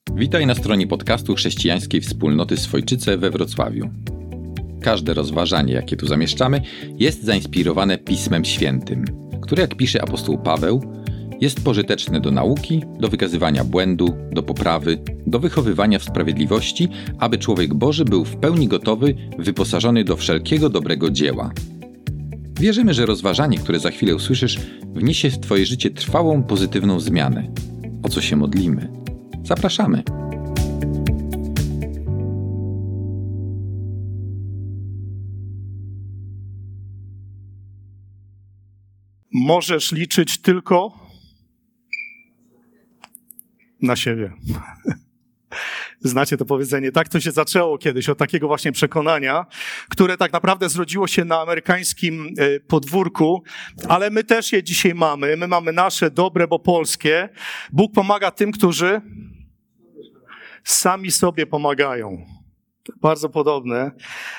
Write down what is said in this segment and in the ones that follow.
Witaj na stronie podcastu Chrześcijańskiej Wspólnoty Swojczyce we Wrocławiu. Każde rozważanie, jakie tu zamieszczamy, jest zainspirowane Pismem Świętym, które, jak pisze apostoł Paweł, jest pożyteczne do nauki, do wykazywania błędu, do poprawy, do wychowywania w sprawiedliwości, aby człowiek Boży był w pełni gotowy, wyposażony do wszelkiego dobrego dzieła. Wierzymy, że rozważanie, które za chwilę usłyszysz, wniesie w Twoje życie trwałą, pozytywną zmianę. O co się modlimy? Zapraszamy! Możesz liczyć tylko na siebie. Znacie to powiedzenie. Tak to się zaczęło kiedyś, od takiego właśnie przekonania, które tak naprawdę zrodziło się na amerykańskim podwórku, ale my też je dzisiaj mamy. My mamy nasze dobre, bo polskie. Bóg pomaga tym, którzy sami sobie pomagają. Bardzo podobne.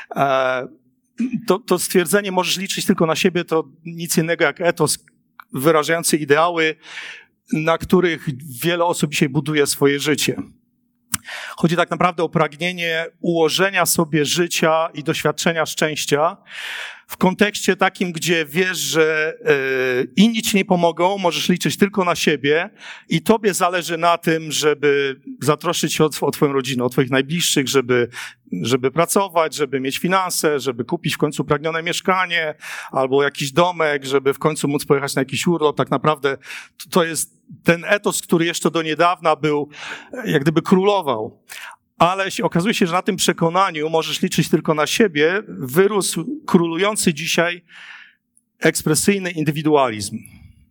To stwierdzenie możesz liczyć tylko na siebie, to nic innego jak etos wyrażający ideały, na których wiele osób dzisiaj buduje swoje życie. Chodzi tak naprawdę o pragnienie ułożenia sobie życia i doświadczenia szczęścia w kontekście takim, gdzie wiesz, że inni ci nie pomogą, możesz liczyć tylko na siebie i tobie zależy na tym, żeby zatroszczyć się o twoją rodzinę, o twoich najbliższych, żeby pracować, żeby mieć finanse, żeby kupić w końcu pragnione mieszkanie albo jakiś domek, żeby w końcu móc pojechać na jakiś urlop. Tak naprawdę to jest ten etos, który jeszcze do niedawna był, jak gdyby królował. Ale okazuje się, że na tym przekonaniu możesz liczyć tylko na siebie, wyrósł królujący dzisiaj ekspresyjny indywidualizm.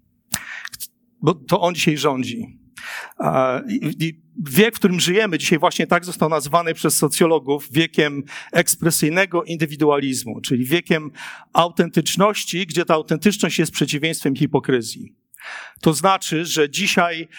Bo to on dzisiaj rządzi. I wiek, w którym żyjemy dzisiaj właśnie tak został nazwany przez socjologów wiekiem ekspresyjnego indywidualizmu, czyli wiekiem autentyczności, gdzie ta autentyczność jest przeciwieństwem hipokryzji. To znaczy, że dzisiaj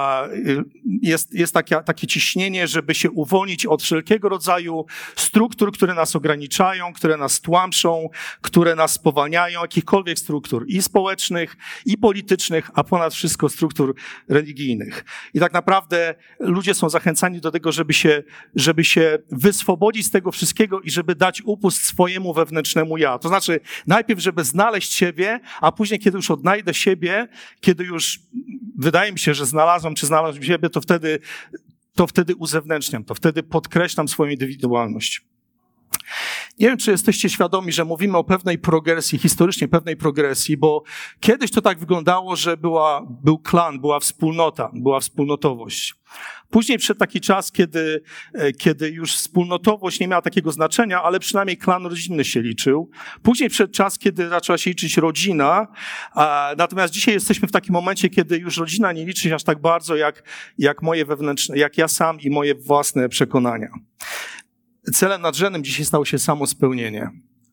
jest takie ciśnienie, żeby się uwolnić od wszelkiego rodzaju struktur, które nas ograniczają, które nas tłamszą, które nas spowalniają, jakichkolwiek struktur i społecznych, i politycznych, a ponad wszystko struktur religijnych. I tak naprawdę ludzie są zachęcani do tego, żeby się wyswobodzić z tego wszystkiego i żeby dać upust swojemu wewnętrznemu ja. To znaczy najpierw, żeby znaleźć siebie, a później, kiedy już odnajdę siebie, kiedy już wydaje mi się, że znalazłem siebie, to wtedy uzewnętrzniam, to wtedy podkreślam swoją indywidualność. Nie wiem, czy jesteście świadomi, że mówimy o pewnej progresji, historycznie pewnej progresji, bo kiedyś to tak wyglądało, że był klan, była wspólnota, była wspólnotowość. Później przyszedł taki czas, kiedy już wspólnotowość nie miała takiego znaczenia, ale przynajmniej klan rodzinny się liczył. Później przyszedł czas, kiedy zaczęła się liczyć rodzina, natomiast dzisiaj jesteśmy w takim momencie, kiedy już rodzina nie liczy się aż tak bardzo jak moje wewnętrzne, jak ja sam i moje własne przekonania. Celem nadrzędnym dzisiaj stało się samospełnienie.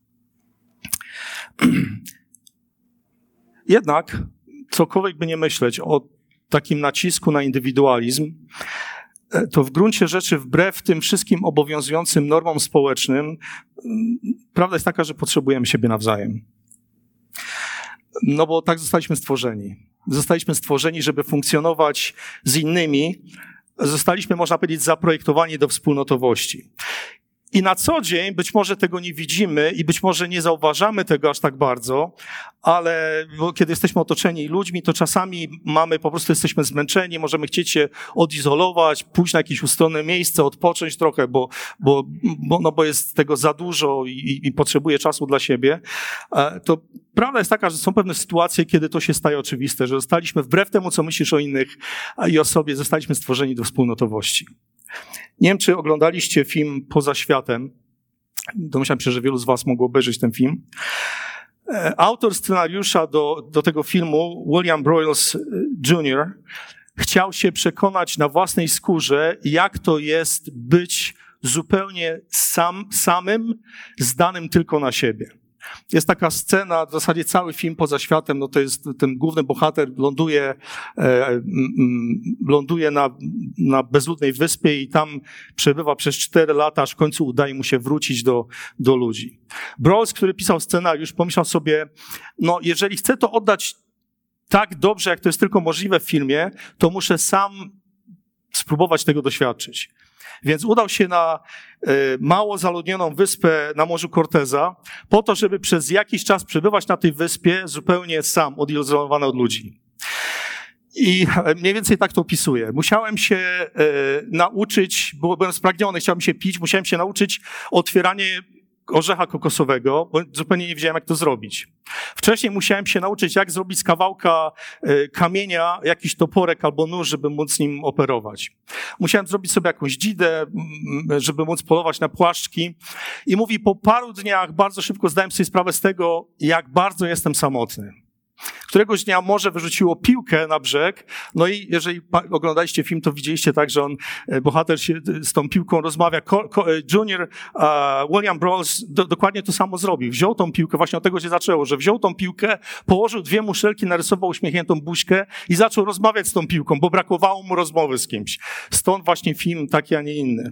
Jednak, cokolwiek by nie myśleć o takim nacisku na indywidualizm, to w gruncie rzeczy wbrew tym wszystkim obowiązującym normom społecznym, prawda jest taka, że potrzebujemy siebie nawzajem. No bo tak zostaliśmy stworzeni. Zostaliśmy stworzeni, żeby funkcjonować z innymi. Zostaliśmy, można powiedzieć, zaprojektowani do wspólnotowości. I na co dzień być może tego nie widzimy i być może nie zauważamy tego aż tak bardzo, ale kiedy jesteśmy otoczeni ludźmi, to czasami po prostu jesteśmy zmęczeni, możemy chcieć się odizolować, pójść na jakieś ustronne miejsce, odpocząć trochę, bo jest tego za dużo i potrzebuje czasu dla siebie. To prawda jest taka, że są pewne sytuacje, kiedy to się staje oczywiste, że zostaliśmy wbrew temu, co myślisz o innych i o sobie, zostaliśmy stworzeni do wspólnotowości. Nie wiem, czy oglądaliście film Poza światem. Domyślam się, że wielu z was mogło obejrzeć ten film. Autor scenariusza do tego filmu, William Broyles Jr., chciał się przekonać na własnej skórze, jak to jest być zupełnie samym, zdanym tylko na siebie. Jest taka scena, w zasadzie cały film Poza światem, no to jest ten główny bohater ląduje na bezludnej wyspie i tam przebywa przez 4 lata, aż w końcu udaje mu się wrócić do ludzi. Broyles, który pisał scenariusz, pomyślał sobie, no jeżeli chcę to oddać tak dobrze, jak to jest tylko możliwe w filmie, to muszę sam spróbować tego doświadczyć. Więc udał się na mało zaludnioną wyspę na Morzu Corteza po to, żeby przez jakiś czas przebywać na tej wyspie zupełnie sam, odizolowany od ludzi. I mniej więcej tak to opisuję. Musiałem się nauczyć, byłem spragniony, chciałem się pić, musiałem się nauczyć otwieranie orzecha kokosowego, bo zupełnie nie wiedziałem, jak to zrobić. Wcześniej musiałem się nauczyć, jak zrobić z kawałka kamienia jakiś toporek albo nóż, żeby móc nim operować. Musiałem zrobić sobie jakąś dzidę, żeby móc polować na płaszczki. I mówi, po paru dniach bardzo szybko zdałem sobie sprawę z tego, jak bardzo jestem samotny. Któregoś dnia morze wyrzuciło piłkę na brzeg, no i jeżeli oglądaliście film, to widzieliście tak, że bohater się z tą piłką rozmawia. Junior William Brawls dokładnie to samo zrobił. Wziął tą piłkę, właśnie od tego się zaczęło, że wziął tą piłkę, położył 2 muszelki, narysował uśmiechniętą buźkę i zaczął rozmawiać z tą piłką, bo brakowało mu rozmowy z kimś. Stąd właśnie film taki, a nie inny.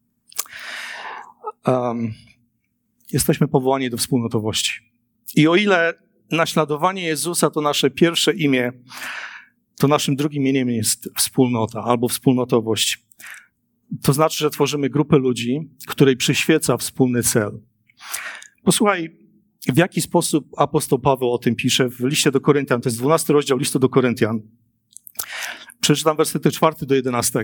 Jesteśmy powołani do wspólnotowości. I o ile naśladowanie Jezusa to nasze pierwsze imię, to naszym drugim imieniem jest wspólnota albo wspólnotowość. To znaczy, że tworzymy grupę ludzi, której przyświeca wspólny cel. Posłuchaj, w jaki sposób apostoł Paweł o tym pisze w liście do Koryntian. To jest 12 rozdział listu do Koryntian. Przeczytam wersety 4 do 11.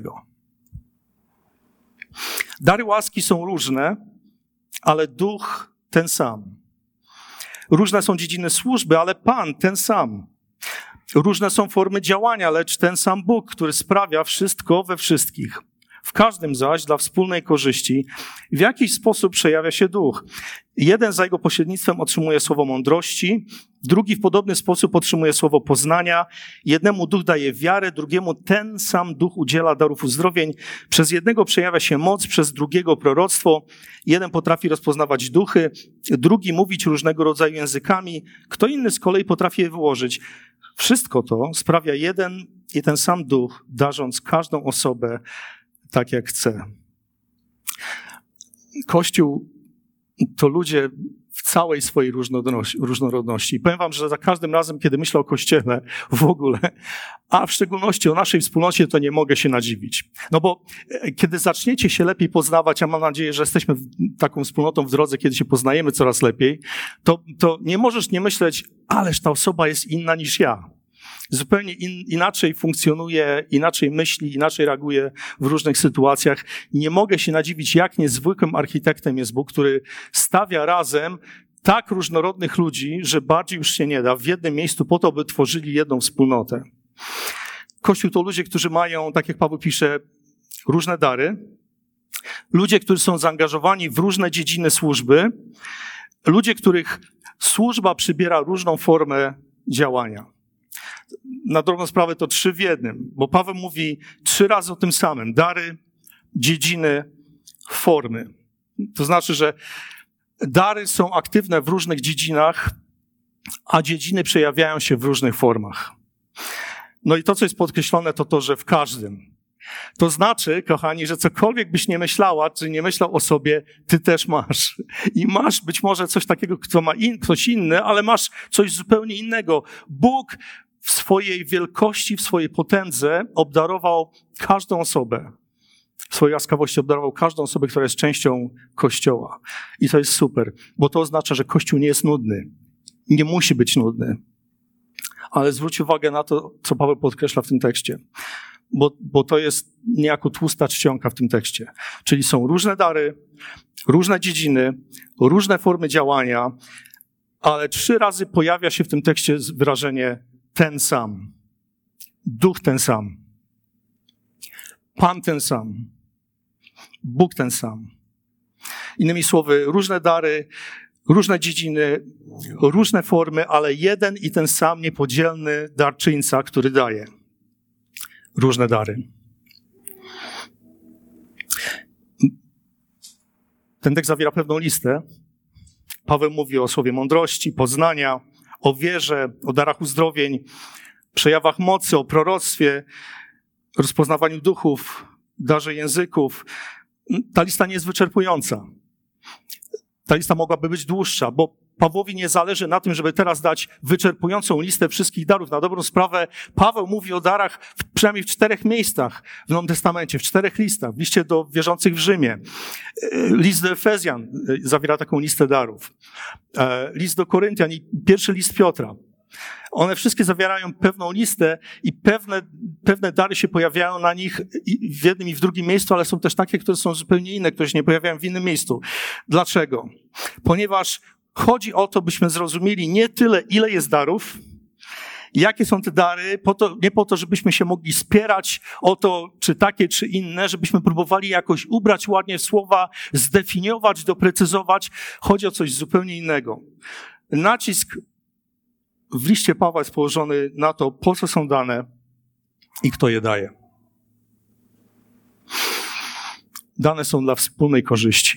Dary łaski są różne, ale duch ten sam. Różne są dziedziny służby, ale Pan ten sam. Różne są formy działania, lecz ten sam Bóg, który sprawia wszystko we wszystkich. W każdym zaś dla wspólnej korzyści w jakiś sposób przejawia się duch. Jeden za jego pośrednictwem otrzymuje słowo mądrości, drugi w podobny sposób otrzymuje słowo poznania. Jednemu duch daje wiarę, drugiemu ten sam duch udziela darów uzdrowień. Przez jednego przejawia się moc, przez drugiego proroctwo. Jeden potrafi rozpoznawać duchy, drugi mówić różnego rodzaju językami, kto inny z kolei potrafi je wyłożyć. Wszystko to sprawia jeden i ten sam duch, darząc każdą osobę tak, jak chce. Kościół to ludzie w całej swojej różnorodności. I powiem wam, że za każdym razem, kiedy myślę o Kościele w ogóle, a w szczególności o naszej wspólnocie, to nie mogę się nadziwić. No bo kiedy zaczniecie się lepiej poznawać, a mam nadzieję, że jesteśmy taką wspólnotą w drodze, kiedy się poznajemy coraz lepiej, to nie możesz nie myśleć, ależ ta osoba jest inna niż ja. Zupełnie inaczej funkcjonuje, inaczej myśli, inaczej reaguje w różnych sytuacjach. Nie mogę się nadziwić, jak niezwykłym architektem jest Bóg, który stawia razem tak różnorodnych ludzi, że bardziej już się nie da, w jednym miejscu po to, by tworzyli jedną wspólnotę. Kościół to ludzie, którzy mają, tak jak Paweł pisze, różne dary. Ludzie, którzy są zaangażowani w różne dziedziny służby. Ludzie, których służba przybiera różną formę działania. Na drugą sprawę to 3 w jednym, bo Paweł mówi 3 razy o tym samym. Dary, dziedziny, formy. To znaczy, że dary są aktywne w różnych dziedzinach, a dziedziny przejawiają się w różnych formach. No i to, co jest podkreślone, to to, że w każdym. To znaczy, kochani, że cokolwiek byś nie myślała, czy nie myślał o sobie, ty też masz. I masz być może coś takiego, co ma ktoś inny, ale masz coś zupełnie innego. Bóg w swojej wielkości, w swojej potędze obdarował każdą osobę. W swojej łaskawości obdarował każdą osobę, która jest częścią Kościoła. I to jest super, bo to oznacza, że Kościół nie jest nudny. Nie musi być nudny. Ale zwróć uwagę na to, co Paweł podkreśla w tym tekście. Bo to jest niejako tłusta czcionka w tym tekście. Czyli są różne dary, różne dziedziny, różne formy działania, ale 3 razy pojawia się w tym tekście wyrażenie ten sam. Duch ten sam. Pan ten sam. Bóg ten sam. Innymi słowy, różne dary, różne dziedziny, różne formy, ale jeden i ten sam niepodzielny darczyńca, który daje różne dary. Ten tekst zawiera pewną listę. Paweł mówi o słowie mądrości, poznania, o wierze, o darach uzdrowień, przejawach mocy, o proroctwie, rozpoznawaniu duchów, darze języków. Ta lista nie jest wyczerpująca. Ta lista mogłaby być dłuższa, bo Pawłowi nie zależy na tym, żeby teraz dać wyczerpującą listę wszystkich darów. Na dobrą sprawę Paweł mówi o darach przynajmniej w 4 miejscach w Nowym Testamencie, w 4 listach. W liście do wierzących w Rzymie. List do Efezjan zawiera taką listę darów. List do Koryntian i pierwszy list Piotra. One wszystkie zawierają pewną listę i pewne dary się pojawiają na nich w jednym i w drugim miejscu, ale są też takie, które są zupełnie inne, które się nie pojawiają w innym miejscu. Dlaczego? Ponieważ chodzi o to, byśmy zrozumieli nie tyle, ile jest darów, jakie są te dary, nie po to, żebyśmy się mogli spierać o to, czy takie, czy inne, żebyśmy próbowali jakoś ubrać ładnie w słowa, zdefiniować, doprecyzować. Chodzi o coś zupełnie innego. Nacisk w liście Pawła jest położony na to, po co są dane i kto je daje. Dane są dla wspólnej korzyści.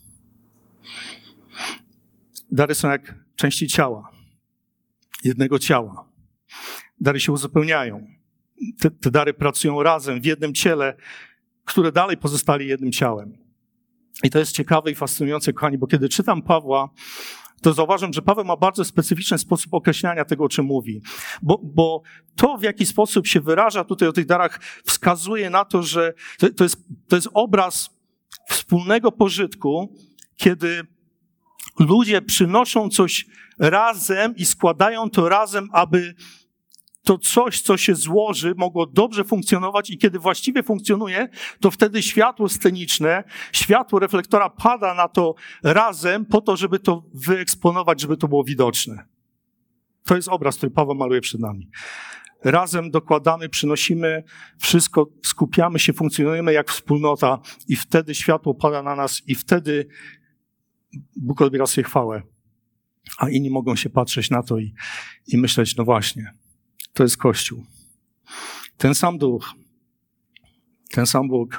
Dary są jak części ciała, jednego ciała. Dary się uzupełniają. Te dary pracują razem w jednym ciele, które dalej pozostali jednym ciałem. I to jest ciekawe i fascynujące, kochani, bo kiedy czytam Pawła, to zauważam, że Paweł ma bardzo specyficzny sposób określania tego, o czym mówi. Bo to, w jaki sposób się wyraża tutaj o tych darach, wskazuje na to, że to jest obraz wspólnego pożytku, kiedy ludzie przynoszą coś razem i składają to razem, aby to coś, co się złoży, mogło dobrze funkcjonować i kiedy właściwie funkcjonuje, to wtedy światło sceniczne, światło reflektora pada na to razem po to, żeby to wyeksponować, żeby to było widoczne. To jest obraz, który Paweł maluje przed nami. Razem dokładamy, przynosimy wszystko, skupiamy się, funkcjonujemy jak wspólnota i wtedy światło pada na nas i wtedy Bóg odbiera sobie chwałę. A inni mogą się patrzeć na to i myśleć, no właśnie, to jest Kościół. Ten sam Duch, ten sam Bóg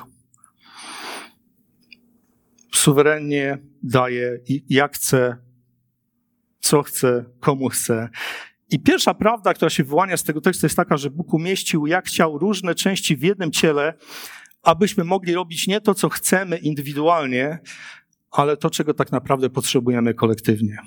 suwerennie daje jak chce, co chce, komu chce. I pierwsza prawda, która się wyłania z tego tekstu, jest taka, że Bóg umieścił jak chciał różne części w jednym ciele, abyśmy mogli robić nie to, co chcemy indywidualnie, ale to, czego tak naprawdę potrzebujemy kolektywnie.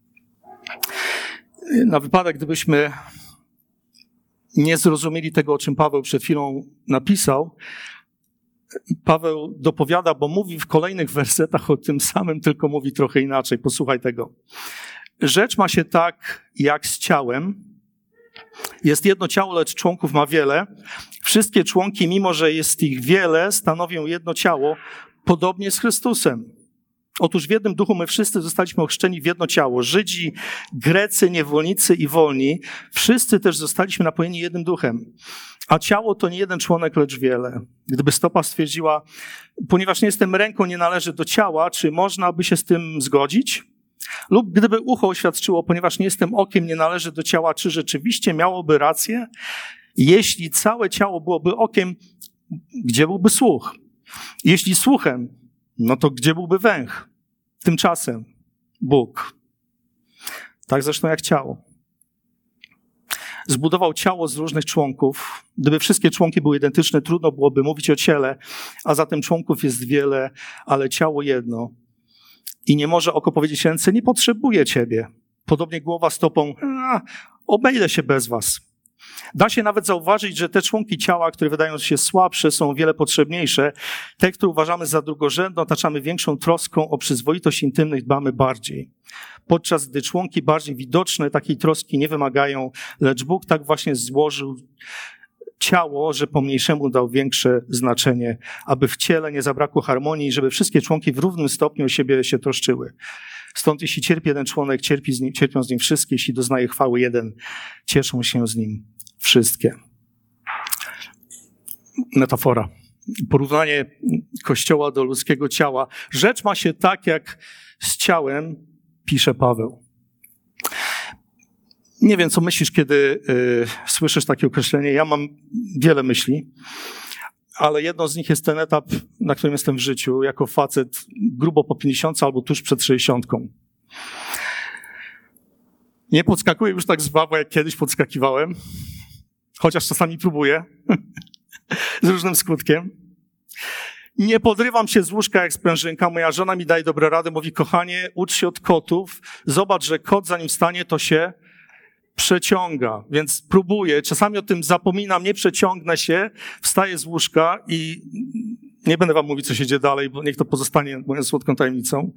Na wypadek, gdybyśmy nie zrozumieli tego, o czym Paweł przed chwilą napisał, Paweł dopowiada, bo mówi w kolejnych wersetach o tym samym, tylko mówi trochę inaczej. Posłuchaj tego. Rzecz ma się tak, jak z ciałem. Jest jedno ciało, lecz członków ma wiele. Wszystkie członki, mimo że jest ich wiele, stanowią jedno ciało, podobnie z Chrystusem. Otóż w jednym duchu my wszyscy zostaliśmy ochrzczeni w jedno ciało. Żydzi, Grecy, niewolnicy i wolni. Wszyscy też zostaliśmy napojeni jednym duchem. A ciało to nie jeden członek, lecz wiele. Gdyby stopa stwierdziła, ponieważ nie jestem ręką, nie należy do ciała, czy można by się z tym zgodzić? Lub gdyby ucho oświadczyło, ponieważ nie jestem okiem, nie należy do ciała, czy rzeczywiście miałoby rację? Jeśli całe ciało byłoby okiem, gdzie byłby słuch? Jeśli słuchem, no to gdzie byłby węch? Tymczasem Bóg, tak zresztą jak ciało, zbudował ciało z różnych członków. Gdyby wszystkie członki były identyczne, trudno byłoby mówić o ciele, a zatem członków jest wiele, ale ciało jedno. I nie może oko powiedzieć ręce, nie potrzebuję ciebie. Podobnie głowa stopą, obejdę się bez was. Da się nawet zauważyć, że te członki ciała, które wydają się słabsze, są o wiele potrzebniejsze. Te, które uważamy za drugorzędne, otaczamy większą troską, o przyzwoitość intymnych dbamy bardziej. Podczas gdy członki bardziej widoczne takiej troski nie wymagają, lecz Bóg tak właśnie złożył ciało, że pomniejszemu dał większe znaczenie, aby w ciele nie zabrakło harmonii, żeby wszystkie członki w równym stopniu o siebie się troszczyły. Stąd jeśli cierpi jeden członek, cierpią z nim wszystkie, jeśli doznaje chwały jeden, cieszą się z nim wszystkie. Metafora. Porównanie Kościoła do ludzkiego ciała. Rzecz ma się tak, jak z ciałem, pisze Paweł. Nie wiem, co myślisz, kiedy słyszysz takie określenie. Ja mam wiele myśli, ale jedno z nich jest ten etap, na którym jestem w życiu, jako facet grubo po 50 albo tuż przed 60. Nie podskakuję już tak żwawo, jak kiedyś podskakiwałem, chociaż czasami próbuję, z różnym skutkiem. Nie podrywam się z łóżka jak sprężynka. Moja żona mi daje dobre rady. Mówi, kochanie, ucz się od kotów. Zobacz, że kot zanim wstanie, to się przeciąga. Więc próbuję. Czasami o tym zapominam, nie przeciągnę się, wstaję z łóżka i nie będę wam mówić, co się dzieje dalej, bo niech to pozostanie moją słodką tajemnicą.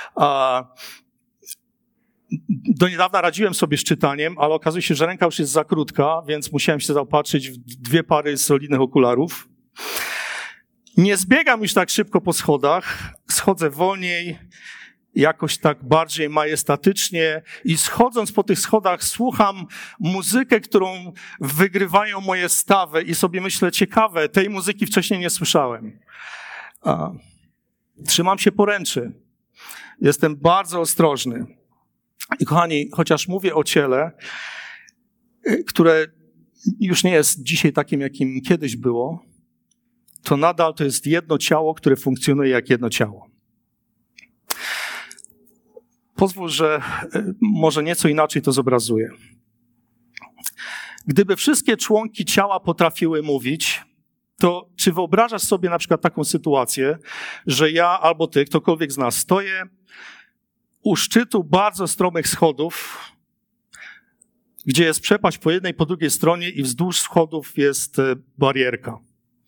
Do niedawna radziłem sobie z czytaniem, ale okazuje się, że ręka już jest za krótka, więc musiałem się zaopatrzyć w 2 pary solidnych okularów. Nie zbiegam już tak szybko po schodach, schodzę wolniej, jakoś tak bardziej majestatycznie i schodząc po tych schodach słucham muzykę, którą wygrywają moje stawy i sobie myślę, ciekawe, tej muzyki wcześniej nie słyszałem. Trzymam się poręczy. Jestem bardzo ostrożny. I kochani, chociaż mówię o ciele, które już nie jest dzisiaj takim, jakim kiedyś było, to nadal to jest jedno ciało, które funkcjonuje jak jedno ciało. Pozwól, że może nieco inaczej to zobrazuję. Gdyby wszystkie członki ciała potrafiły mówić, to czy wyobrażasz sobie na przykład taką sytuację, że ja albo ty, ktokolwiek z nas, stoję u szczytu bardzo stromych schodów, gdzie jest przepaść po jednej, po drugiej stronie i wzdłuż schodów jest barierka.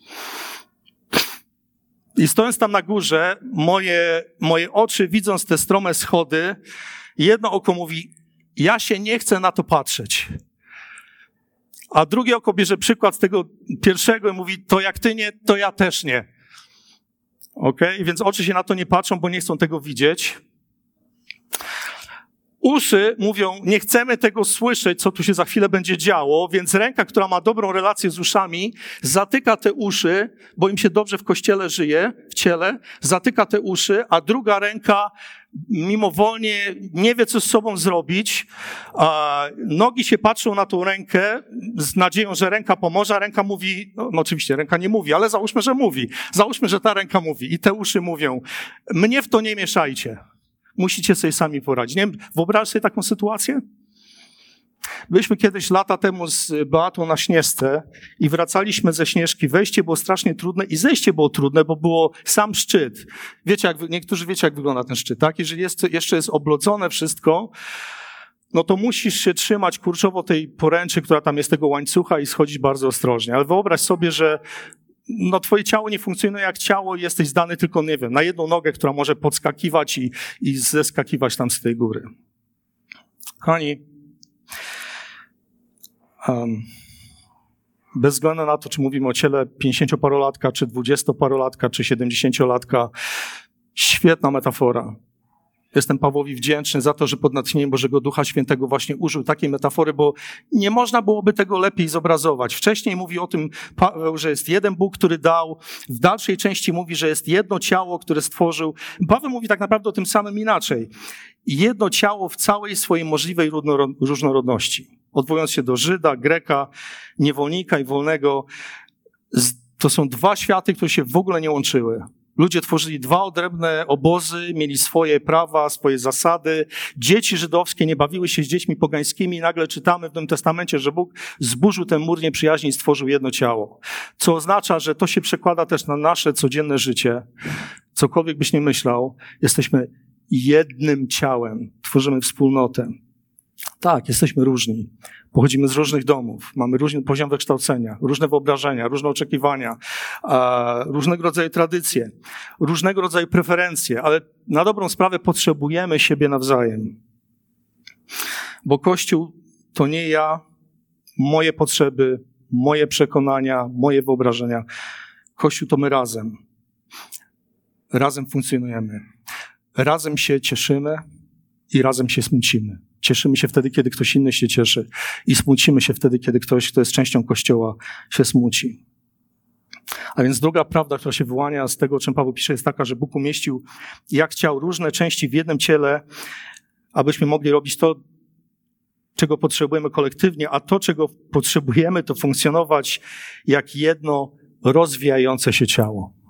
I stojąc tam na górze, moje oczy, widząc te strome schody, jedno oko mówi, ja się nie chcę na to patrzeć. A drugie oko bierze przykład z tego pierwszego i mówi, to jak ty nie, to ja też nie. Okej? Więc oczy się na to nie patrzą, bo nie chcą tego widzieć. Uszy mówią, nie chcemy tego słyszeć, co tu się za chwilę będzie działo, więc ręka, która ma dobrą relację z uszami, zatyka te uszy, bo im się dobrze w kościele żyje, w ciele, zatyka te uszy, a druga ręka mimowolnie nie wie, co z sobą zrobić. Nogi się patrzą na tą rękę z nadzieją, że ręka pomoże, a ręka mówi, no oczywiście ręka nie mówi, ale załóżmy, że mówi. Załóżmy, że ta ręka mówi i te uszy mówią, mnie w to nie mieszajcie. Musicie sobie sami poradzić. Nie wiem, wyobraź sobie taką sytuację? Byliśmy kiedyś lata temu z Beatą na Śnieżce i wracaliśmy ze Śnieżki. Wejście było strasznie trudne i zejście było trudne, bo było sam szczyt. Niektórzy wiecie, jak wygląda ten szczyt, tak? Jeżeli jeszcze jest oblodzone wszystko, no to musisz się trzymać kurczowo tej poręczy, która tam jest, tego łańcucha i schodzić bardzo ostrożnie. Ale wyobraź sobie, że twoje ciało nie funkcjonuje jak ciało i jesteś zdany tylko, nie wiem, na jedną nogę, która może podskakiwać i zeskakiwać tam z tej góry. Kochani, bez względu na to, czy mówimy o ciele 50-parolatka, czy 20-parolatka, czy 70-latka, świetna metafora. Jestem Pawłowi wdzięczny za to, że pod natchnieniem Bożego Ducha Świętego właśnie użył takiej metafory, bo nie można byłoby tego lepiej zobrazować. Wcześniej mówi o tym Paweł, że jest jeden Bóg, który dał. W dalszej części mówi, że jest jedno ciało, które stworzył. Paweł mówi tak naprawdę o tym samym inaczej. Jedno ciało w całej swojej możliwej różnorodności. Odwołując się do Żyda, Greka, niewolnika i wolnego. To są 2 światy, które się w ogóle nie łączyły. Ludzie tworzyli 2 odrębne obozy, mieli swoje prawa, swoje zasady. Dzieci żydowskie nie bawiły się z dziećmi pogańskimi i nagle czytamy w Nowym Testamencie, że Bóg zburzył ten mur nieprzyjaźni i stworzył jedno ciało. Co oznacza, że to się przekłada też na nasze codzienne życie. Cokolwiek byś nie myślał, jesteśmy jednym ciałem, tworzymy wspólnotę. Tak, jesteśmy różni. Pochodzimy z różnych domów, mamy różny poziom wykształcenia, różne wyobrażenia, różne oczekiwania, różnego rodzaju tradycje, różnego rodzaju preferencje, ale na dobrą sprawę potrzebujemy siebie nawzajem. Bo Kościół to nie ja, moje potrzeby, moje przekonania, moje wyobrażenia. Kościół to my razem. Razem funkcjonujemy. Razem się cieszymy i razem się smucimy. Cieszymy się wtedy, kiedy ktoś inny się cieszy i smucimy się wtedy, kiedy ktoś, kto jest częścią Kościoła, się smuci. A więc druga prawda, która się wyłania z tego, o czym Paweł pisze, jest taka, że Bóg umieścił, jak chciał, różne części w jednym ciele, abyśmy mogli robić to, czego potrzebujemy kolektywnie, a to, czego potrzebujemy, to funkcjonować jak jedno rozwijające się ciało.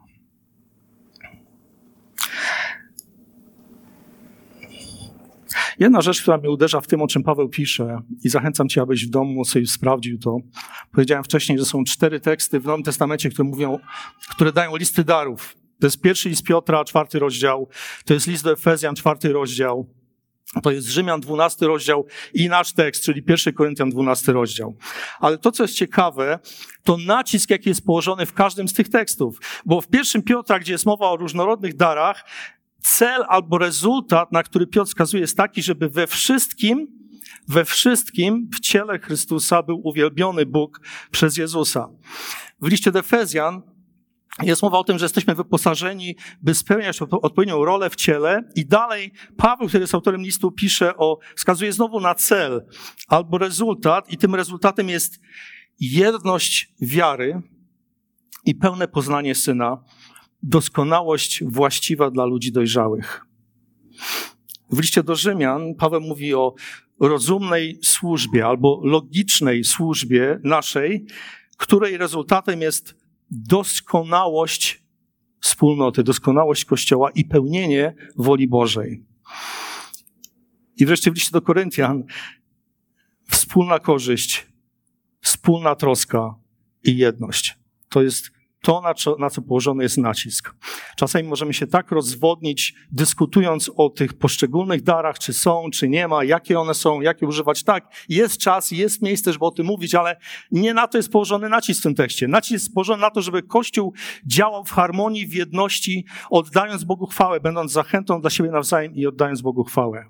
Jedna rzecz, która mnie uderza w tym, o czym Paweł pisze i zachęcam cię, abyś w domu sobie sprawdził to. Powiedziałem wcześniej, że są 4 teksty w Nowym Testamencie, które dają listy darów. To jest pierwszy list Piotra, 4 rozdział, to jest list do Efezjan, 4 rozdział, to jest Rzymian, 12 rozdział i nasz tekst, czyli 1 Koryntian, 12 rozdział. Ale to, co jest ciekawe, to nacisk, jaki jest położony w każdym z tych tekstów. Bo w 1 Piotra, gdzie jest mowa o różnorodnych darach, cel albo rezultat, na który Piotr wskazuje, jest taki, żeby we wszystkim w ciele Chrystusa był uwielbiony Bóg przez Jezusa. W liście do Efezjan jest mowa o tym, że jesteśmy wyposażeni, by spełniać odpowiednią rolę w ciele i dalej Paweł, który jest autorem listu, wskazuje znowu na cel albo rezultat i tym rezultatem jest jedność wiary i pełne poznanie Syna, doskonałość właściwa dla ludzi dojrzałych. W liście do Rzymian Paweł mówi o rozumnej służbie albo logicznej służbie naszej, której rezultatem jest doskonałość wspólnoty, doskonałość Kościoła i pełnienie woli Bożej. I wreszcie w liście do Koryntian wspólna korzyść, wspólna troska i jedność. To jest to, na co położony jest nacisk. Czasami możemy się tak rozwodnić, dyskutując o tych poszczególnych darach, czy są, czy nie ma, jakie one są, jakie używać. Tak, jest czas, jest miejsce, żeby o tym mówić, ale nie na to jest położony nacisk w tym tekście. Nacisk jest położony na to, żeby Kościół działał w harmonii, w jedności, oddając Bogu chwałę, będąc zachętą dla siebie nawzajem i oddając Bogu chwałę.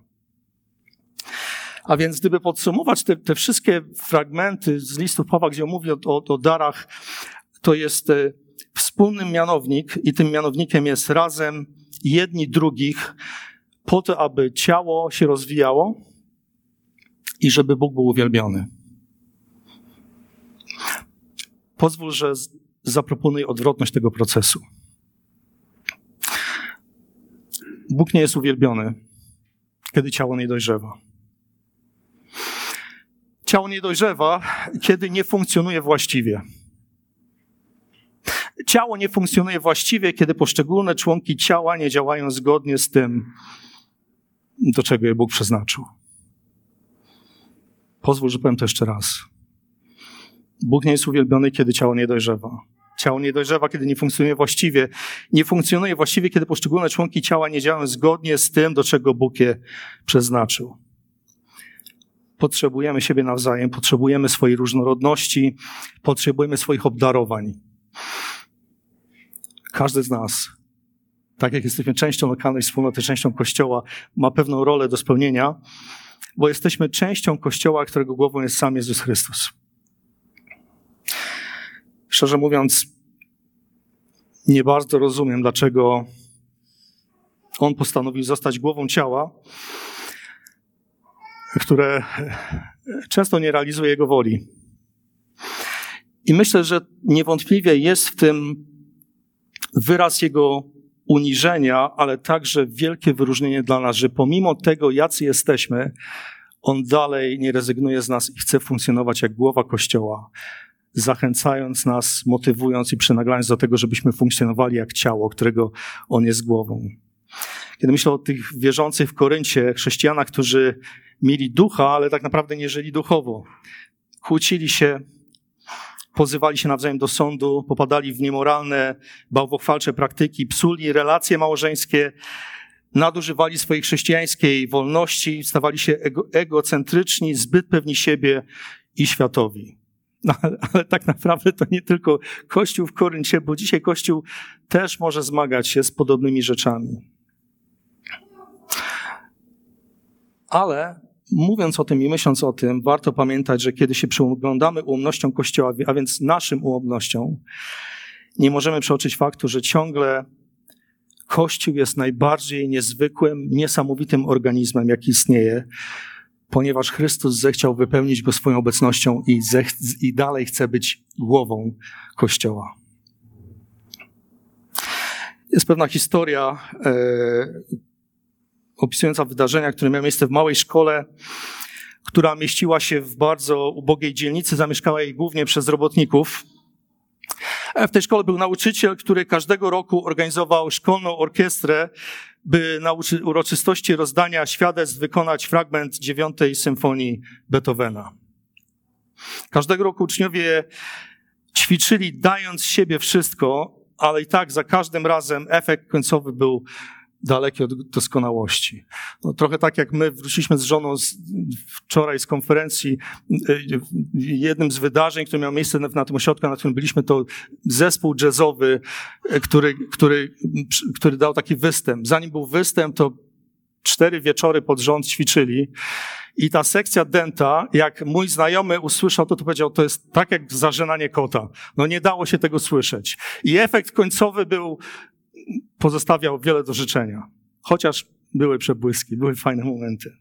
A więc gdyby podsumować te wszystkie fragmenty z listów Pawła, gdzie on mówi o darach, to jest wspólny mianownik i tym mianownikiem jest razem jedni drugich po to, aby ciało się rozwijało i żeby Bóg był uwielbiony. Pozwól, że zaproponuję odwrotność tego procesu. Bóg nie jest uwielbiony, kiedy ciało nie dojrzewa. Ciało nie dojrzewa, kiedy nie funkcjonuje właściwie. Ciało nie funkcjonuje właściwie, kiedy poszczególne członki ciała nie działają zgodnie z tym, do czego je Bóg przeznaczył. Pozwól, że powiem to jeszcze raz. Bóg nie jest uwielbiony, kiedy ciało nie dojrzewa. Ciało nie dojrzewa, kiedy nie funkcjonuje właściwie. Nie funkcjonuje właściwie, kiedy poszczególne członki ciała nie działają zgodnie z tym, do czego Bóg je przeznaczył. Potrzebujemy siebie nawzajem, potrzebujemy swojej różnorodności, potrzebujemy swoich obdarowań. Każdy z nas, tak jak jesteśmy częścią lokalnej wspólnoty, częścią Kościoła, ma pewną rolę do spełnienia, bo jesteśmy częścią Kościoła, którego głową jest sam Jezus Chrystus. Szczerze mówiąc, nie bardzo rozumiem, dlaczego On postanowił zostać głową ciała, które często nie realizuje Jego woli. I myślę, że niewątpliwie jest w tym wyraz Jego uniżenia, ale także wielkie wyróżnienie dla nas, że pomimo tego, jacy jesteśmy, On dalej nie rezygnuje z nas i chce funkcjonować jak głowa Kościoła, zachęcając nas, motywując i przynaglając do tego, żebyśmy funkcjonowali jak ciało, którego On jest głową. Kiedy myślę o tych wierzących w Koryncie, chrześcijanach, którzy mieli ducha, ale tak naprawdę nie żyli duchowo, kłócili się, pozywali się nawzajem do sądu, popadali w niemoralne, bałwochwalcze praktyki, psuli relacje małżeńskie, nadużywali swojej chrześcijańskiej wolności, stawali się egocentryczni, zbyt pewni siebie i światowi. Ale tak naprawdę to nie tylko Kościół w Koryncie, bo dzisiaj Kościół też może zmagać się z podobnymi rzeczami. Ale mówiąc o tym i myśląc o tym, warto pamiętać, że kiedy się przyglądamy ułomnościom Kościoła, a więc naszym ułomnościom, nie możemy przeoczyć faktu, że ciągle Kościół jest najbardziej niezwykłym, niesamowitym organizmem, jaki istnieje, ponieważ Chrystus zechciał wypełnić go swoją obecnością i dalej chce być głową Kościoła. Jest pewna historia opisująca wydarzenia, które miały miejsce w małej szkole, która mieściła się w bardzo ubogiej dzielnicy, zamieszkała jej głównie przez robotników. W tej szkole był nauczyciel, który każdego roku organizował szkolną orkiestrę, by na uroczystości rozdania świadectw wykonać fragment 9. symfonii Beethovena. Każdego roku uczniowie ćwiczyli, dając siebie wszystko, ale i tak za każdym razem efekt końcowy był daleki od doskonałości. No, trochę tak jak my wróciliśmy z żoną wczoraj z konferencji, jednym z wydarzeń, które miało miejsce na tym ośrodku, na którym byliśmy, to zespół jazzowy, który dał taki występ. Zanim był występ, to 4 wieczory pod rząd ćwiczyli i ta sekcja dęta, jak mój znajomy usłyszał to powiedział, to jest tak jak zażenanie kota. No nie dało się tego słyszeć. I efekt końcowy pozostawiał wiele do życzenia. Chociaż były przebłyski, były fajne momenty.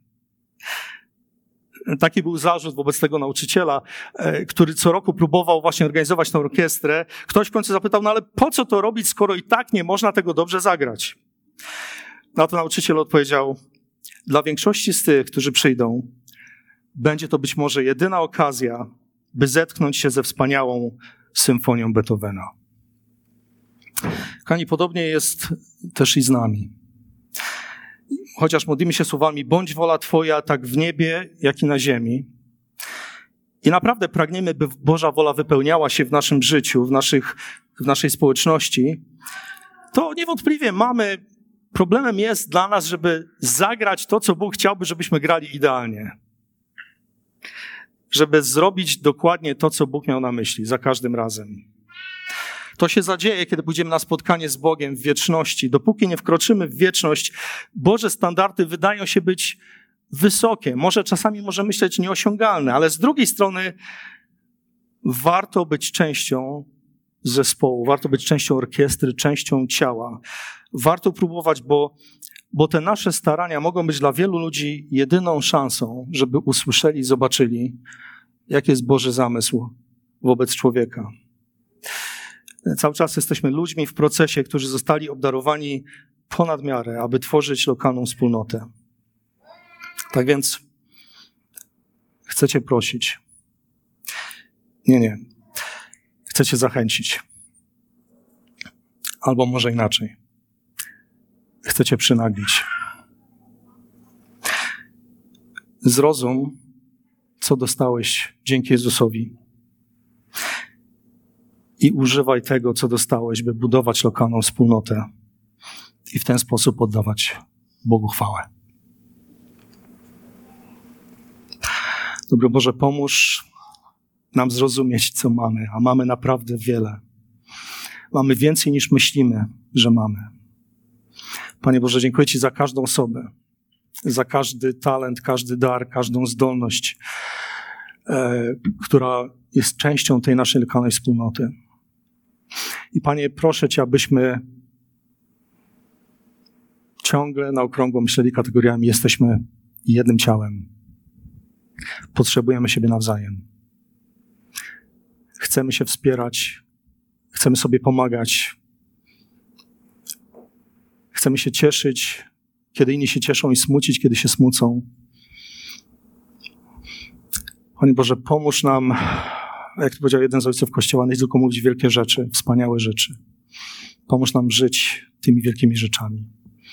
Taki był zarzut wobec tego nauczyciela, który co roku próbował właśnie organizować tę orkiestrę. Ktoś w końcu zapytał, no ale po co to robić, skoro i tak nie można tego dobrze zagrać? Na to nauczyciel odpowiedział, dla większości z tych, którzy przyjdą, będzie to być może jedyna okazja, by zetknąć się ze wspaniałą symfonią Beethovena. Kochani, podobnie jest też i z nami. Chociaż modlimy się słowami, bądź wola Twoja tak w niebie, jak i na ziemi. I naprawdę pragniemy, by Boża wola wypełniała się w naszym życiu, w naszej społeczności. To niewątpliwie problemem jest dla nas, żeby zagrać to, co Bóg chciałby, żebyśmy grali idealnie. Żeby zrobić dokładnie to, co Bóg miał na myśli, za każdym razem. To się zadzieje, kiedy pójdziemy na spotkanie z Bogiem w wieczności. Dopóki nie wkroczymy w wieczność, Boże standardy wydają się być wysokie. Może czasami możemy myśleć nieosiągalne, ale z drugiej strony warto być częścią zespołu, warto być częścią orkiestry, częścią ciała. Warto próbować, bo te nasze starania mogą być dla wielu ludzi jedyną szansą, żeby usłyszeli i zobaczyli, jaki jest Boży zamysł wobec człowieka. Cały czas jesteśmy ludźmi w procesie, którzy zostali obdarowani ponad miarę, aby tworzyć lokalną wspólnotę. Tak więc chcę Cię prosić. Nie. Chcę Cię zachęcić. Albo może inaczej. Chcę Cię przynaglić. Zrozum, co dostałeś dzięki Jezusowi. I używaj tego, co dostałeś, by budować lokalną wspólnotę i w ten sposób oddawać Bogu chwałę. Dobry Boże, pomóż nam zrozumieć, co mamy, a mamy naprawdę wiele. Mamy więcej, niż myślimy, że mamy. Panie Boże, dziękuję Ci za każdą osobę, za każdy talent, każdy dar, każdą zdolność, która jest częścią tej naszej lokalnej wspólnoty. I Panie, proszę Cię, abyśmy ciągle na okrągło myśleli kategoriami. Jesteśmy jednym ciałem. Potrzebujemy siebie nawzajem. Chcemy się wspierać. Chcemy sobie pomagać. Chcemy się cieszyć, kiedy inni się cieszą i smucić, kiedy się smucą. Panie Boże, pomóż nam, jak to powiedział jeden z ojców Kościoła, nie tylko mówić wielkie rzeczy, wspaniałe rzeczy. Pomóż nam żyć tymi wielkimi rzeczami.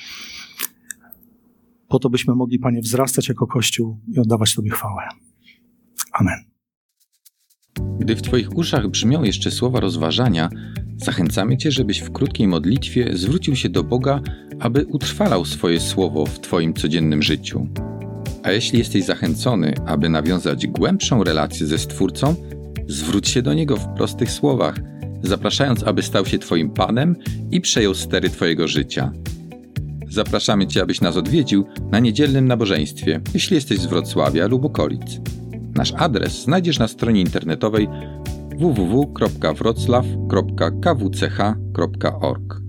Po to byśmy mogli, Panie, wzrastać jako Kościół i oddawać Tobie chwałę. Amen. Gdy w Twoich uszach brzmią jeszcze słowa rozważania, zachęcamy Cię, żebyś w krótkiej modlitwie zwrócił się do Boga, aby utrwalał swoje słowo w Twoim codziennym życiu. A jeśli jesteś zachęcony, aby nawiązać głębszą relację ze Stwórcą, zwróć się do Niego w prostych słowach, zapraszając, aby stał się Twoim Panem i przejął stery Twojego życia. Zapraszamy Cię, abyś nas odwiedził na niedzielnym nabożeństwie, jeśli jesteś z Wrocławia lub okolic. Nasz adres znajdziesz na stronie internetowej www.wroclaw.kwch.org.